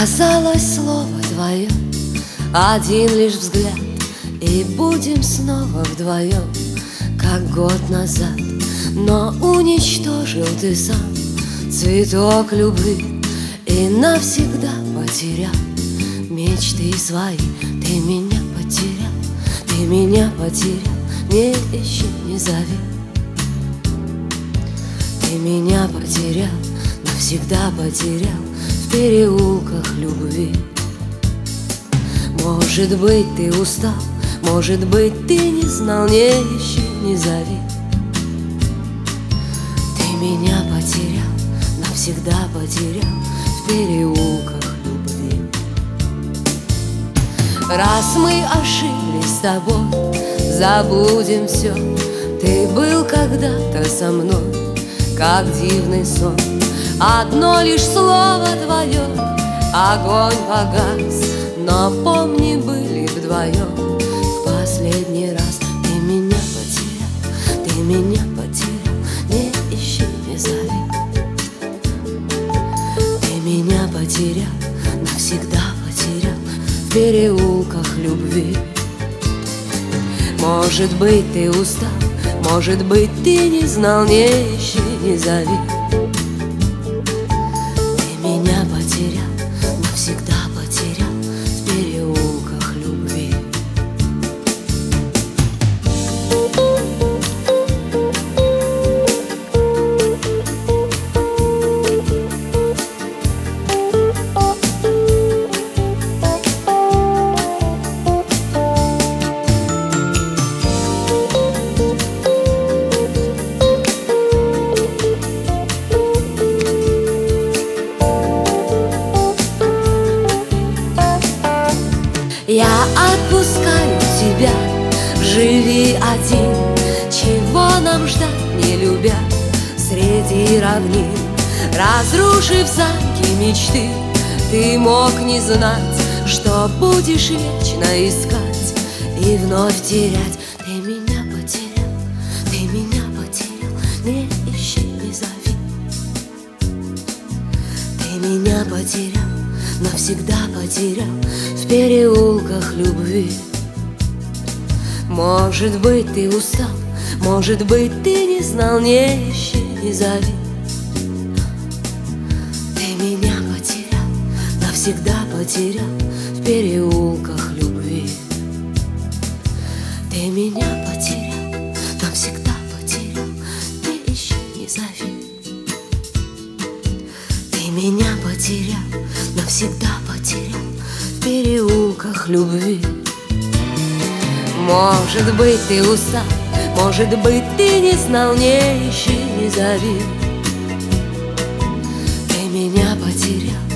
Казалось, слово твое, один лишь взгляд, и будем снова вдвоем, как год назад. Но уничтожил ты сам цветок любви и навсегда потерял мечты свои. Ты меня потерял, ты меня потерял, не ищи, не зови. Ты меня потерял, навсегда потерял в переулках любви. Может быть, ты устал, может быть, ты не знал, не ищи, не зови. Ты меня потерял, навсегда потерял в переулках любви. Раз мы ошиблись с тобой, забудем все. Ты был когда-то со мной, как дивный сон. Одно лишь слово твое, огонь погас. Но помни, были вдвоем в последний раз. Ты меня потерял, ты меня потерял, не ищи, не зови. Ты меня потерял, навсегда потерял в переулках любви. Может быть, ты устал, может быть, ты не знал, не ищи, не зови. Ты меня потерял, навсегда потерял в переулках любви. Я отпускаю тебя, живи один. Чего нам ждать, не любя, среди равнин? Разрушив замки мечты, ты мог не знать, что будешь вечно искать и вновь терять. Ты меня потерял, ты меня потерял, не ищи, не зови. Ты меня потерял, навсегда потерял в переулках любви. Может быть, ты устал, может быть, ты не знал, не ищи, не зови. Ты меня потерял, навсегда потерял в переулках любви. Ты меня потерял, навсегда потерял, не ищи, не зови. Ты меня потерял, навсегда потерял в переулках любви. Может быть, ты устал, может быть, ты не знал, не ищи, не зови. Ты меня потерял,